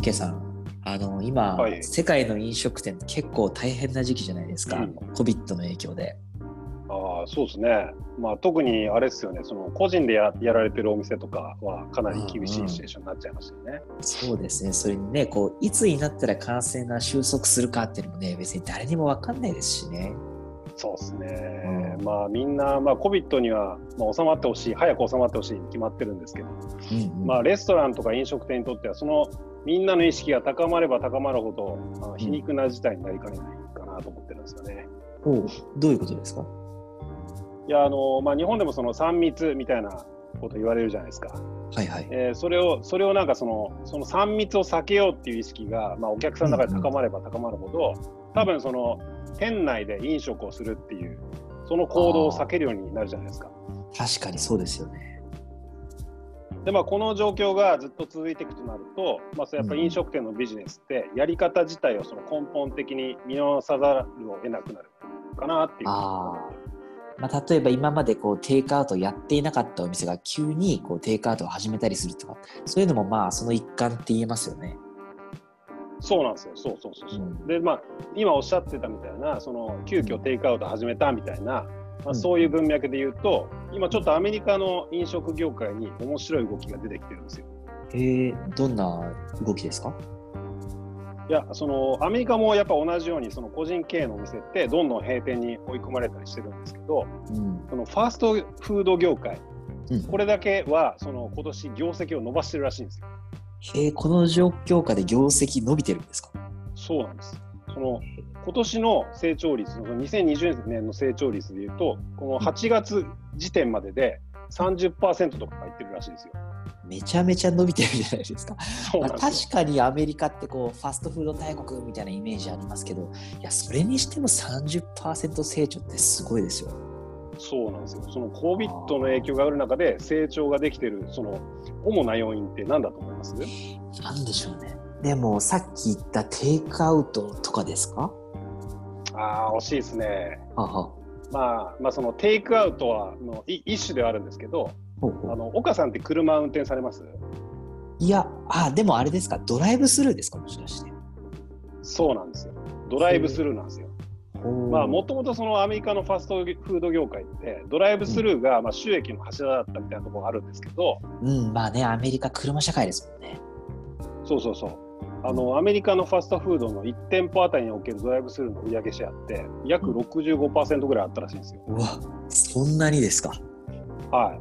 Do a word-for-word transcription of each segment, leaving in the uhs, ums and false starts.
ケさん、あの今、 はい。 世界の飲食店結構大変な時期じゃないですか、 うん。 コビッドの影響で。 ああ、そうですね。まあ、特にあれですよね、その個人でや、やられてるお店とかはかなり厳しいシチュエーションになっちゃいましたよね。 そうですね。それにね、こういつになったら感染が収束するかっていうのもね、別に誰にも分かんないですしね。 そうですうね。 ん、 まあ、みんな、まあ、コビッドには、まあ、収まってほしい、早く収まってほしいに決まってるんですけど、 うんうんまあ、レストランとか飲食店にとっては、そのみんなの意識が高まれば高まるほど、あの皮肉な事態になりかねないかなと思ってるんですよね。 うん、おう、どういうことですか？ いや、あの、まあ、日本でもそのさん密みたいなこと言われるじゃないですか。 はいはい。 えーそれを、それをなんかその、そのさん密を避けようっていう意識が、まあ、お客さんの中で高まれば高まるほど、多分その、店内で飲食をするっていう、その行動を避けるようになるじゃないですか。 確かにそうですよね。 で、まあ、この状況がずっと続いていくとなると、まあ、それやっぱり飲食店のビジネスって、やり方自体をその根本的に見直さざるを得なくなるかなっていう。 ああ。まあ、例えば今までこうテイクアウトをやっていなかったお店が急にこうテイクアウトを始めたりするとか、そういうのもまあその一環って言えますよね。 そうなんですよ。そうそうそうそう。 うん、 で、まあ、今おっしゃってたみたいな、その急遽テイクアウト始めたみたいな、まあ、 うん、 そういう文脈で言うと、今ちょっとアメリカの飲食業界に面白い動きが出てきてるんですよ。 えー、どんな動きですか？ いや、そのアメリカもやっぱ同じように、その個人経営のお店ってどんどん閉店に追い込まれたりしてるんですけど、 うん、 そのファーストフード業界、 うん、 これだけはその今年業績を伸ばしてるらしいんですよ。 えー、この状況下で業績伸びてるんですか？ そうなんです。その今年の成長率、にせんにじゅうねんの成長率でいうと、このはちがつ時点までで さんじゅっパーセント とか入ってるらしいですよ。 めちゃめちゃ伸びてるじゃないですか。まあ、 そうなんですよ。 確かにアメリカってこうファストフード大国みたいなイメージありますけど、いやそれにしても さんじゅっパーセント 成長ってすごいですよ。 そうなんですよ。その コビッド の影響がある中で成長ができているその主な要因って何だと思います？ なんでしょうね。でもさっき言ったテイクアウトとかですか？ ああ、惜しいですね。 はは。 まあ、まあ、そのテイクアウトはのい一種ではあるんですけど、 ほうほう。 あの岡さんって車運転されます？ いや、あ、でもあれですか、ドライブスルーですか、もしかして。 そうなんですよ。ドライブスルーなんですよ。まあ、もともとそのアメリカのファストフード業界ってドライブスルーがまあ収益の柱だったみたいなところがあるんですけど、 うん、まあね、アメリカ車社会ですもんね。 そうそうそう。あのアメリカのファストフードのいち店舗あたりにおけるドライブスルーの売上シェアって約 ろくじゅうごパーセント ぐらいあったらしいんですよ。 うわ、そんなにですか。 はい。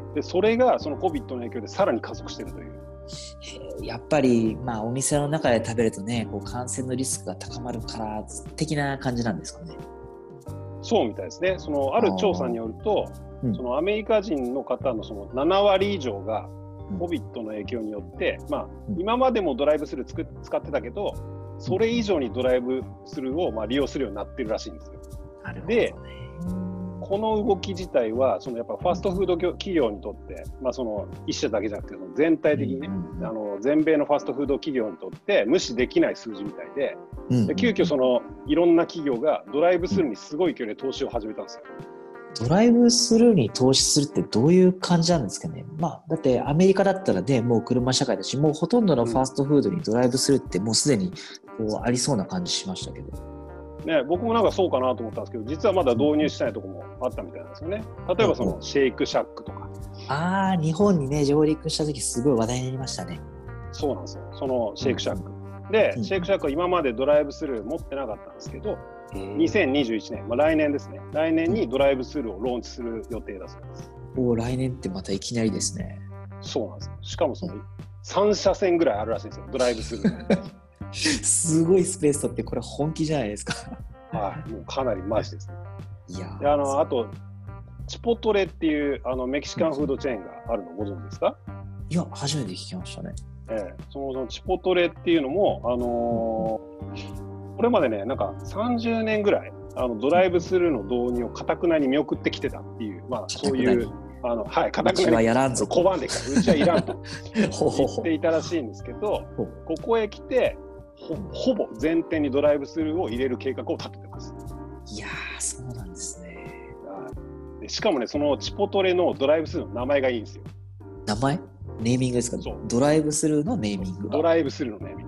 で、それがその コビッド の影響でさらに加速しているという。 へやっぱり、まあ、お店の中で食べるとね、こう感染のリスクが高まるから的な感じなんですかね。 そうみたいですね。そのある調査によると、 うん、 そのアメリカ人の方のそのなな割以上がうん、 コビッド の影響によって、まあ、 うん今までもドライブスルーつく使ってたけど、それ以上にドライブスルーをまあ利用するようになってるらしいんですよ。 なるほどね。 で、この動き自体は、そのやっぱファストフード企業にとって、まあ、その一社だけじゃなくて、全体的にね、 うんうん、 あの全米のファストフード企業にとって無視できない数字みたいで、 うんうん、 で急遽そのいろんな企業がドライブスルーにすごい勢いで投資を始めたんですよ。 ドライブスルーに投資するってどういう感じなんですかね。まあ、だってアメリカだったらね、もう車社会だし、もうほとんどのファーストフードにドライブスルーってもうすでにこうありそうな感じしましたけど。 ね、僕もなんかそうかなと思ったんですけど、実はまだ導入してないところもあったみたいなんですよね。例えばそのシェイクシャックとか。 ああ、日本にね、上陸した時すごい話題になりましたね。 そうなんですよ。そのシェイクシャック。うん、で、うん、シェイクシャックは今までドライブスルー持ってなかったんですけど、にせんにじゅういちねん、まあ、来年ですね。来年にドライブスルーをローンチする予定だそうです。 おお、来年ってまたいきなりですね。 そうなんですよ。しかもそのさん車線ぐらいあるらしいんですよ、ドライブスルー。 すごいスペースとってこれ本気じゃないですか。 はい、もうかなりマジですね。 いやであのあとチポトレっていうあのメキシカンフードチェーンがあるのご存知ですか？ いや、初めて聞きましたね。 ええ、そのそのチポトレっていうのも、あのーこれまでね、なんかさんじゅうねんぐらいあのドライブスルーの導入を固くなに見送ってきてたっていう、まあそういうあのはい固くなに拒んできた、うちはいらんと言っていたらしいんですけど、ここへ来てほほぼ前提にドライブスルーを入れる計画を立ててます。 いやー、そうなんですね。 でしかもね、そのチポトレのドライブスルーの名前がいいんですよ。 名前？ネーミングですか？ドライブスルーのネーミング。 ドライブスルーのネーミング。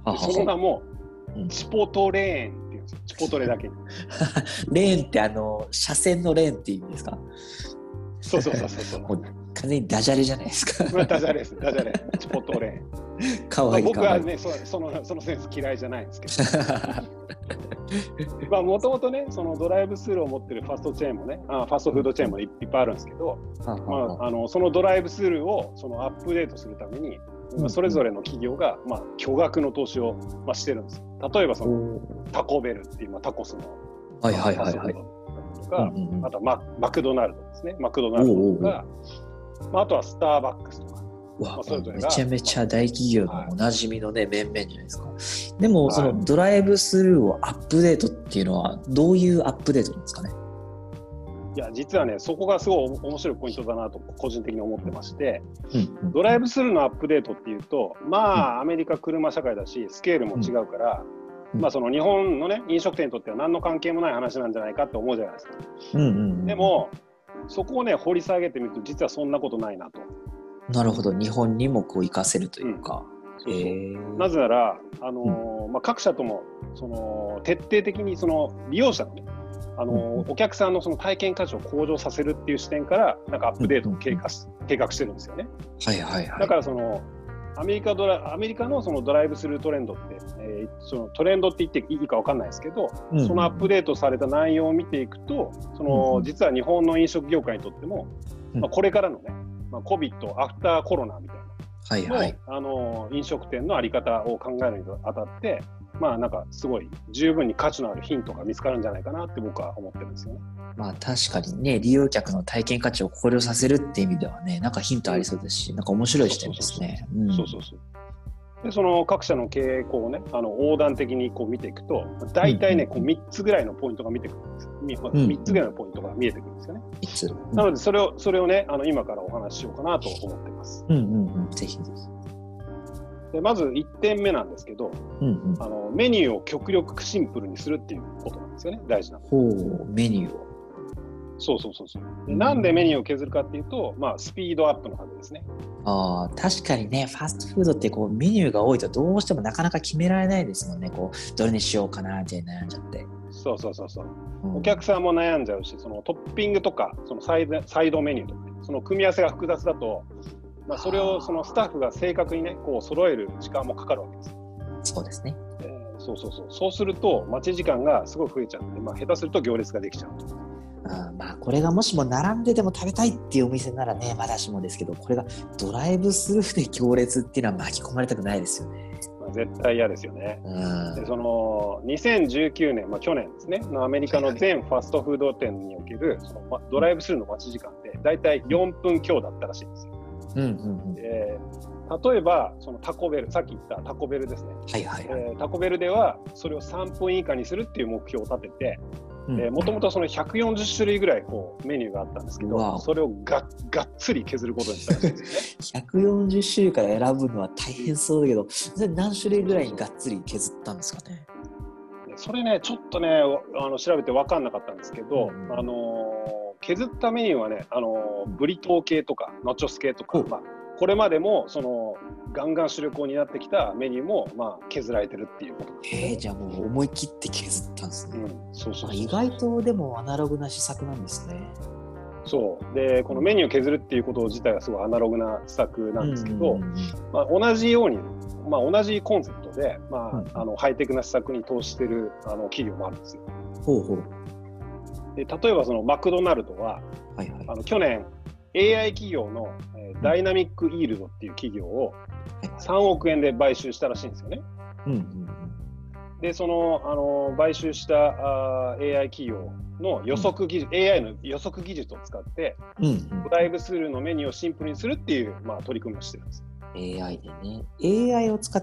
でその名も、 うん、 チポトレーンっていうんですよ。チポトレだけに。 レーンってあの車線のレーンって意味ですか？ そうそうそうそう。もう完全にダジャレじゃないですか。 まあ、ダジャレです、ダジャレ。チポトレーン。 かわいい、 僕はねそ、その、そのセンス嫌いじゃないんですけど。まあ、もともとね、そのドライブスルーを持ってるファストチェーンもね、あファストフードチェーンもいっぱいあるんですけど、まあ、あのそのドライブスルーをそのアップデートするために、うん、それぞれの企業が、まあ、巨額の投資を、まあ、してるんですよ。例えばそのタコベルっていう、まあ、タコスのファストフードとか、あとは マ, マクドナルドですね。マクドナルドとか、まあ、あとはスターバックスとか。 わ、まあ、それぞれがめちゃめちゃ大企業のおなじみのね、はい、面々じゃないですか。でも、はい、そのドライブスルーをアップデートっていうのはどういうアップデートなんですかね？ いや実はねそこがすごい面白いポイントだなと個人的に思ってまして、うんうん、ドライブスルーのアップデートっていうとまあ、うん、アメリカ車社会だしスケールも違うから、うん、まあその日本のね飲食店にとっては何の関係もない話なんじゃないかって思うじゃないですか、うんうんうん、でもそこをね掘り下げてみると実はそんなことないなと。 なるほど、日本にもこう活かせるというか、 うん、そうそう、えー、なぜなら、あのーうんまあ、各社ともその徹底的にその利用者のねあのーうん、お客さんのその体験価値を向上させるっていう視点からなんかアップデートを計画し、うん、計画してるんですよね。 はいはいはい。 だからそのアメリカドラアメリカのそのドライブスルートレンドって、えー、そのトレンドって言っていいか分かんないですけど、うん、そのアップデートされた内容を見ていくとその、うん、実は日本の飲食業界にとっても、うんまあ、これからのねまあ、コビッド、アフターコロナみたいな、 はいはい、 あの飲食店の在り方を考えるにあたって、まあなんかすごい十分に価値のあるヒントが見つかるんじゃないかなって僕は思ってるんですよね。 まあ確かにね、利用客の体験価値を向上させるっていう意味ではね、なんかヒントありそうですし、うん、なんか面白い視点ですね。 そうそうそう。でその各社の傾向をね、あの横断的にこう見ていくと、大体ね、うんうん、こうみっつぐらいのポイントが見てくるんです。みっつぐらいのポイントが見えてくるんですよね。 みっつ、うん、 なのでそれをそれをね、あの今からお話ししようかなと思っています。 うんうんうん、ぜひぜひ。 でまずいってんめなんですけど、うんうん、あのメニューを極力シンプルにするっていうことなんですよね。大事なの。 ほう、メニューを。 そうそうそうそう。でなんでメニューを削るかっていうと、まあ、スピードアップのためですね。 ああ、確かにね、ファストフードってこうメニューが多いとどうしてもなかなか決められないですもんね。こうどれにしようかなって悩んじゃって。 そうそうそうそう、うん、お客さんも悩んじゃうし、そのトッピングとかそのサイド、サイドメニューとか、ね、その組み合わせが複雑だと、まあ、それをそのスタッフが正確にねこう揃える時間もかかるわけです。 そうですね。 えー、そうそうそう。そうすると待ち時間がすごい増えちゃって、まあ、下手すると行列ができちゃうと。 あまあこれがもしも並んででも食べたいっていうお店ならねまだしもですけど、これがドライブスルーで行列っていうのは巻き込まれたくないですよね。 まあ、絶対嫌ですよね。うん、でそのにせんじゅうきゅうねん、まあ、去年ですねのアメリカの全ファストフード店におけるその、ま、ドライブスルーの待ち時間ってだいたいよんぷん強だったらしいんですよ。うんうんうん、で例えばそのタコベル、さっき言ったタコベルですね、はいはいはい、えー、タコベルではそれをさんぷん以下にするっていう目標を立てて、もともとそのひゃくよんじゅっしゅるいぐらいこうメニューがあったんですけど、それを が, がっつり削ることにしたらしいですね。 ひゃくよんじゅっしゅるいから選ぶのは大変そうだけど、それ何種類ぐらいにがっつり削ったんですかね。 それねちょっとねあの調べて分かんなかったんですけど、うん、あの削ったメニューはね、あのブリトー系とかナチョス系とか、まあ、これまでもそのガンガン主力を担ってきたメニューもまあ削られてるっていうことですね。 えー、じゃあもう思い切って削ったんですね。うん、 そうそうそうそう。 意外とでもアナログな施策なんですね。 そうでこのメニューを削るっていうこと自体はすごいアナログな施策なんですけど、まあ、同じように、まあ、同じコンセプトで、まあうん、あのハイテクな施策に投資しているあの企業もあるんですよ。ほうほう。で例えばそのマクドナルドは、はいはい、あの去年 エーアイ 企業の、えー、ダイナミックイールドっていう企業をさんおくえんで買収したらしいんですよね。うんうんうん、でその、あの買収したあ エーアイ 企業の予測技術、うん、エーアイ の予測技術を使って、うんうん、ドライブスルーのメニューをシンプルにするっていう、まあ、取り組みをしてるんです。 エーアイ でね。エーアイ を使って、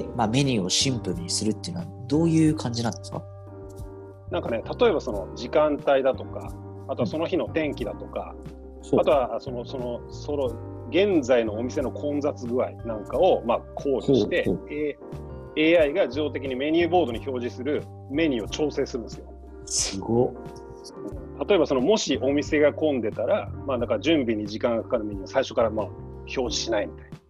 まあ、メニューをシンプルにするっていうのはどういう感じなんですか？ なんかね、例えばその時間帯だとか、あとはその日の天気だとか、うん、あとはそのそのその現在のお店の混雑具合なんかをまあ考慮して、エーアイ が自動的にメニューボードに表示するメニューを調整するんですよ。 すごっ。 例えばそのもしお店が混んでたら、まあ、なんか準備に時間がかかるメニューを最初からまあ表示しないみたいな。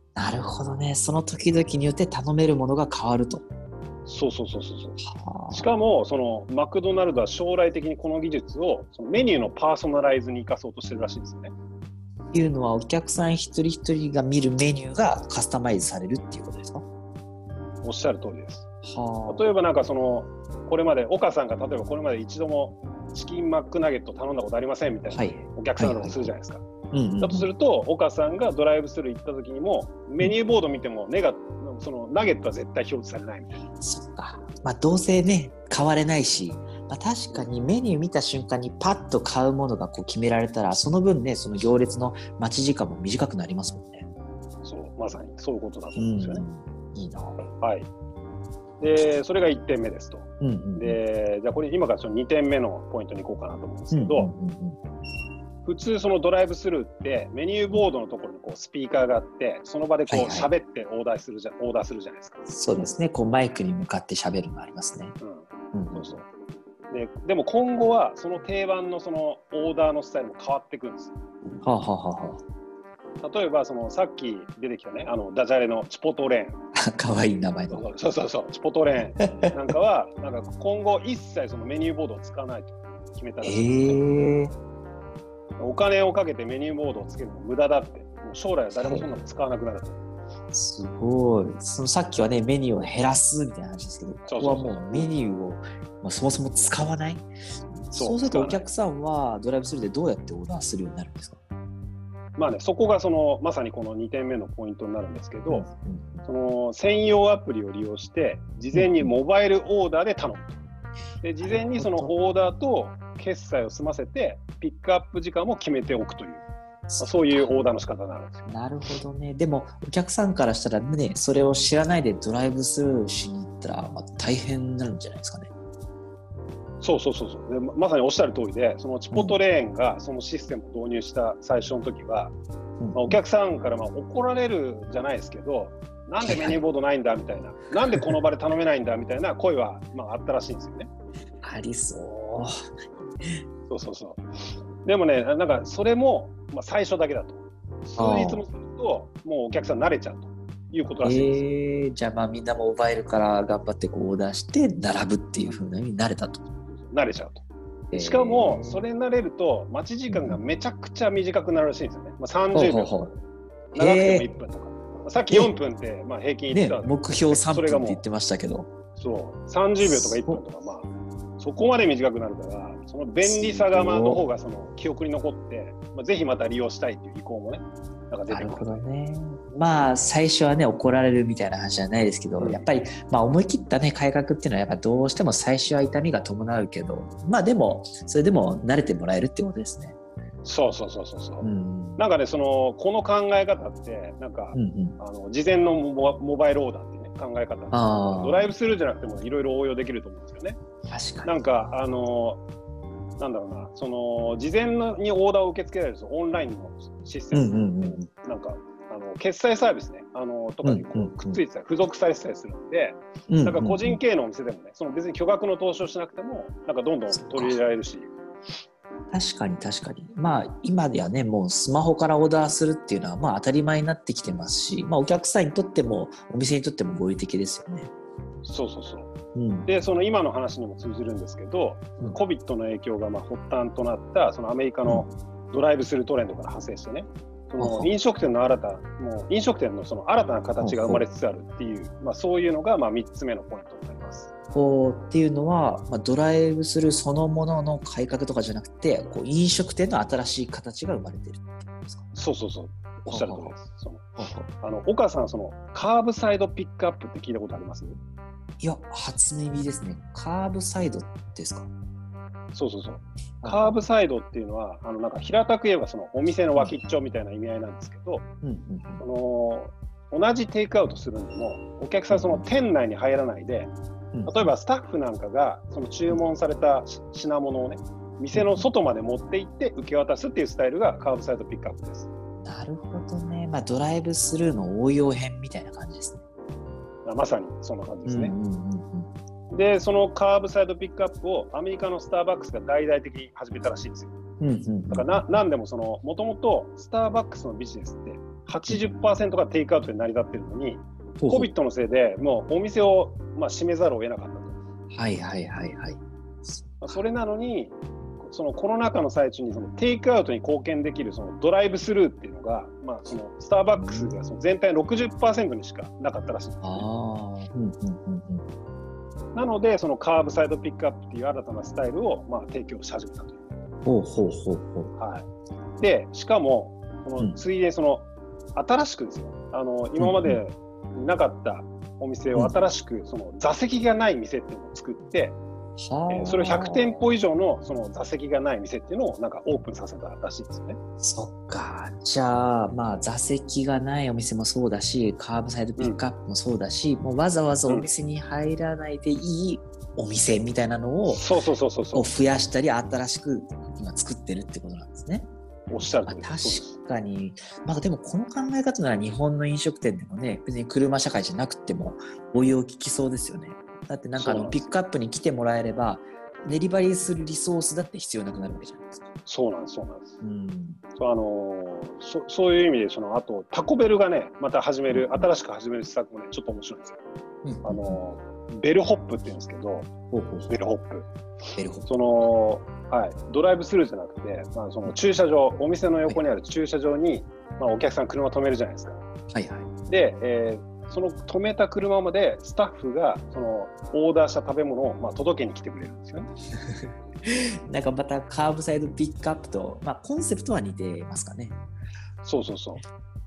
なるほどね。その時々によって頼めるものが変わると。 そうそうそうそうそう。 はあ、 しかもそのマクドナルドは将来的にこの技術をそのメニューのパーソナライズに生かそうとしてるらしいんですよね。 っていうのはお客さん一人一人が見るメニューがカスタマイズされるっていうことですか？ おっしゃる通りです。 はあ、 例えばなんかそのこれまで岡さんが例えばこれまで一度もチキンマックナゲット頼んだことありませんみたいな、はい、お客さんだとするじゃないですか。だとすると岡さんがドライブスルー行った時にもメニューボード見てもネガそのナゲットは絶対表示されないみたいな。 そっか。まあどうせね買われないし、まあ、確かにメニュー見た瞬間にパッと買うものがこう決められたらその分ねその行列の待ち時間も短くなりますもんね。 そうまさにそういうことだと思うんですよね。 うん、いいな。 はい。でそれがいってんめですと。うんうん、でじゃあこれ今からそのにてんめのポイントに行こうかなと思うんですけど、うんうんうんうん、普通そのドライブスルーってメニューボードのところにこうスピーカーがあってその場でこう喋ってオーダーするじゃ、はいはい、オーダーするじゃないですか。 そうですね。こうマイクに向かって喋るのありますね。 うんうん、そうそう。で, でも今後はその定番のそのオーダーのスタイルも変わっていくんですよ。 はあはあはあ。 例えばそのさっき出てきたねあのダジャレのチポトレーンかわいい名前のそうそうそうチポトレーンなんかはなんか今後一切そのメニューボードを使わないと決めたらしいです、ね。えー、お金をかけてメニューボードをつけるの無駄だってもう将来は誰もそんなの使わなくなると。 すごい。そのさっきはねメニューを減らすみたいな話ですけど、ここはもうメニューを、まあ、そもそも使わない。そう、そうするとお客さんはドライブスルーでどうやってオーダーするようになるんですか？ まあね、そこがそのまさにこのにてんめのポイントになるんですけど、うんうん、その専用アプリを利用して事前にモバイルオーダーで頼むと。で事前にそのオーダーと決済を済ませてピックアップ時間も決めておくという、まあ、そういうオーダーの仕方になるんですよ。 なるほどね。でもお客さんからしたらねそれを知らないでドライブスルーしに行ったら、まあ、大変になるんじゃないですかね。 そうそうそうそうでまさにおっしゃる通りでそのチポトレーンがそのシステムを導入した最初の時は、うんまあ、お客さんからまあ怒られるじゃないですけどなんでメニューボードないんだみたいななんでこの場で頼めないんだみたいな声はまああったらしいんですよね。 ありそうそうそうそうでもねなんかそれもまあ最初だけだと数日もするともうお客さん慣れちゃうということらしいです。 えー、じゃあまあみんなモバイルから頑張ってこうオーダーして並ぶっていう風なに慣れたと。 慣れちゃうと。しかもそれに慣れると待ち時間がめちゃくちゃ短くなるらしいんですよね。まあ、さんじゅうびょうとか長くてもいっぷんとか、えー、さっきよんぷんってまあ平均言ってた、 ね、目標さんぷんって言ってましたけどそうさんじゅうびょうとかいっぷんとかまあそこまで短くなるからその便利さがまあの方がその記憶に残って、まあ、ぜひまた利用したいっていう意向もねなんか出てくる。 なるほどね。まあ最初はね怒られるみたいな話じゃないですけど、うん、やっぱりまあ思い切ったね改革っていうのはやっぱどうしても最初は痛みが伴うけどまあでもそれでも慣れてもらえるってことですね。 そうそうそうそうそう、うん、なんかねそのこの考え方ってなんか、うんうん、あの事前のモ、モバイルオーダーってね考え方ドライブスルーじゃなくてもいろいろ応用できると思うんですよね。 確かに。 なんかあのなんだろうな、その事前にオーダーを受け付けられるオンラインのシステム、うんうんうん、なんかあの決済サービスねあのとかにこうくっついてたり、うんうん、付属されてたりするんで、うんうん、なんか個人経営のお店でもねその別に巨額の投資をしなくてもなんかどんどん取り入れられるし。 確かに確かに。まあ今ではねもうスマホからオーダーするっていうのはまあ当たり前になってきてますし、まあ、お客さんにとってもお店にとっても合理的ですよね。 そうそうそう、うん、でその今の話にも通じるんですけど、うん、コビッド の影響がまあ発端となったそのアメリカのドライブスルートレンドから派生してね、その飲食店の新たもう飲食店のその新たな形が生まれつつあるっていう、まあ、そういうのがまあみっつめのポイントになります。 こうっていうのは、まあ、ドライブスルーそのものの改革とかじゃなくてこう飲食店の新しい形が生まれているってことですか？ そうそうそうおっしゃる通りです。そのあの岡さんそのカーブサイドピックアップって聞いたことあります？ いや初耳ですね。カーブサイドですか？ そうそうそう。カーブサイドっていうのはあのなんか平たく言えばそのお店の脇っちょみたいな意味合いなんですけど、うんうんうん、その同じテイクアウトするんでもお客さんその店内に入らないで、例えばスタッフなんかがその注文された品物をね店の外まで持って行って受け渡すっていうスタイルがカーブサイドピックアップです。 なるほどね。まあドライブスルーの応用編みたいな感じですね。 まさにそんな感じですね。うんうんうん、でそのカーブサイドピックアップをアメリカのスターバックスが大々的に始めたらしいんですよ。うんうんうん、だからな何でもそのもともとスターバックスのビジネスってはちじゅっパーセント がテイクアウトで成り立ってるのに、 ほうほう COVID のせいでもうお店をまあ閉めざるを得なかったと。 はいはいはいはい。 それなのに、そのコロナ禍の最中にそのテイクアウトに貢献できるそのドライブスルーっていうのが、まあ、そのスターバックスがその全体の ろくじゅっパーセント にしかなかったらしいんですね。 ああ、うんうんうんうん。 なので、そのカーブサイドピックアップっていう新たなスタイルをまあ提供し始めたという。 ほうほうほうほう。 はい、で、しかも、そのついでその新しくですよ、あの今までなかったお店を新しくその座席がない店っていうのを作って、 はえーそれをひゃくてんぽ以上のその座席がない店っていうのをなんかオープンさせたらしいですよね。 そっか。じゃあ、まあ、座席がないお店もそうだし、カーブサイドピックアップもそうだし、うん、もうわざわざお店に入らないでいいお店みたいなのを、 そうそうそうそうそう。 増やしたり、新しく今作ってるってことなんですね。 おっしゃるとまあ、確かに、まあ、でもこの考え方なら日本の飲食店でもね、別に車社会じゃなくても応用聞きそうですよね。だってなんかあのピックアップに来てもらえれば、デリバリーするリソースだって必要なくなるわけじゃないですか。 そうなんです、そうなんです。 うん、 そうあのー、そそういう意味で、そのあとタコベルがね、また始める、うん、新しく始める施策もね、ちょっと面白いんですよ。うん、あのー、ベルホップって言うんですけど、ほうほうほうベルホップ。ベルホップ。その、はい、ドライブスルーじゃなくて、まあ、その駐車場、お店の横にある駐車場に、まあ、お客さん車止めるじゃないですか。はいはい。で、えーその止めた車までスタッフがそのオーダーした食べ物をまあ届けに来てくれるんですよね。 なんかまたカーブサイドピックアップと、まあ、コンセプトは似てますかね。 そうそうそう。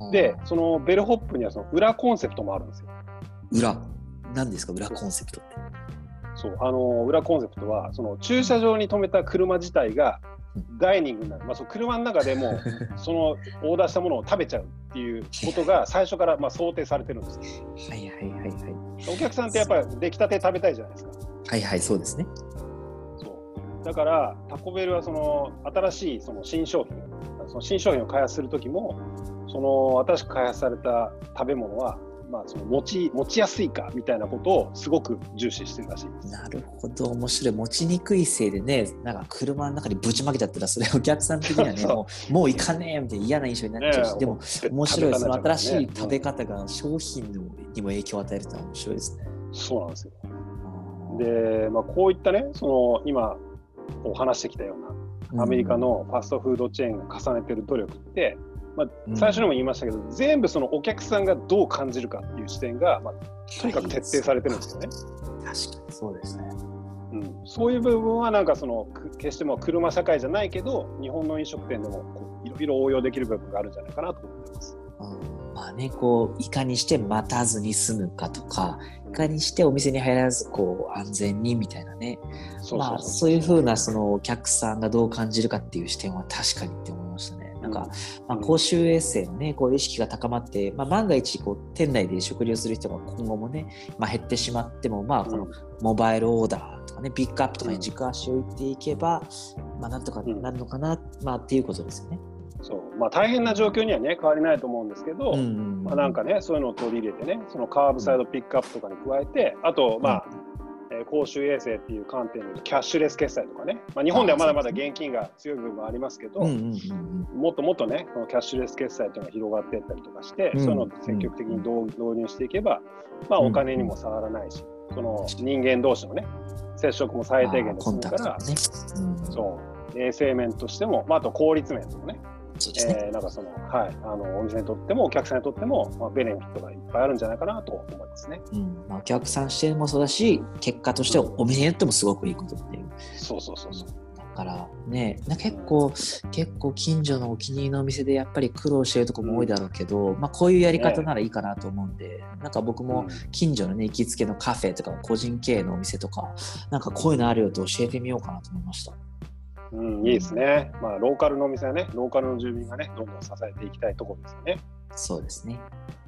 で、そのベルホップにはその裏コンセプトもあるんですよ。 裏？何ですか裏コンセプトって。 そう、あの裏コンセプトはその駐車場に止めた車自体がダイニングになる、まあ、その車の中でもそのオーダーしたものを食べちゃうっていうことが最初からまあ想定されてるんですよ。 はいはいはいはい。 お客さんってやっぱり出来たて食べたいじゃないですか。 はいはい、そうですね。 そうだからタコベルはその新しいその新商品、その新商品を開発するときも、その新しく開発された食べ物はまあ、その持ち、持ちやすいかみたいなことをすごく重視してるらしいです。 なるほど、面白い。持ちにくいせいでね、なんか車の中にぶちまけちゃったら、それお客さん的にはね、もう、もういかねえみたいな嫌な印象になっちゃうし、ね、でも面白い、その新しい食べ方が商品にも影響を与えるというのは面白いですね。 そうなんですよ。で、まあ、こういったね、その今お話してきたようなアメリカのファストフードチェーンが重ねてる努力って、まあ、最初にも言いましたけど、うん、全部そのお客さんがどう感じるかっていう視点が、まあ、とにかく徹底されてるんですよね。 確かにそうですね、 うん、そういう部分はなんかその決しても車社会じゃないけど日本の飲食店でもこういろいろ応用できる部分があるんじゃないかなと思ってます。 うん、まあね、こういかにして待たずに済むかとか、いかにしてお店に入らずこう安全にみたいなね、まあそういう風なそのお客さんがどう感じるかっていう視点は確かにって思いましたね。なんか、まあ、公衆衛生のね、こう意識が高まって、まあ、万が一こう店内で食事をする人が今後もね、まあ、減ってしまっても、まあ、このモバイルオーダーとかね、ピックアップとかに軸足を置いていけば、まあ、なんとかなるのかな、まあ、っていうことですよね。そう、 まあ、大変な状況にはね変わりないと思うんですけど、うんうんうん、まあ、なんかねそういうのを取り入れてね、そのカーブサイドピックアップとかに加えて、あとまあ、うん公衆衛生っていう観点でいうとキャッシュレス決済とかね、まあ、日本ではまだまだ現金が強い部分もありますけど、うんうんうんうん、もっともっとねこのキャッシュレス決済というのが広がっていったりとかして、うんうん、そういうのを積極的に導入していけば、まあ、お金にも触らないし、うん、その人間同士のね接触も最低限で済むから、ね、うん、そう衛生面としても、まあ、あと効率面とかね、そうですね、えー、なんかその、はい、あのお店にとってもお客さんにとっても、まあ、ベネフィットがいっぱいあるんじゃないかなと思いますね。 うん、まあ、お客さん視点もそうだし、結果としてお店によってもすごくいいことっていう。 そうそうそうそう。 だからね、なんか結構結構近所のお気に入りのお店でやっぱり苦労してるとこも多いだろうけど、うん、まあこういうやり方ならいいかなと思うんで、ね、なんか僕も近所のね行きつけのカフェとか個人経営のお店とか、なんかこういうのあるよと教えてみようかなと思いました。 うん、いいですね。まあローカルのお店はね、ローカルの住民がね、どんどん支えていきたいところですよね。 そうですね。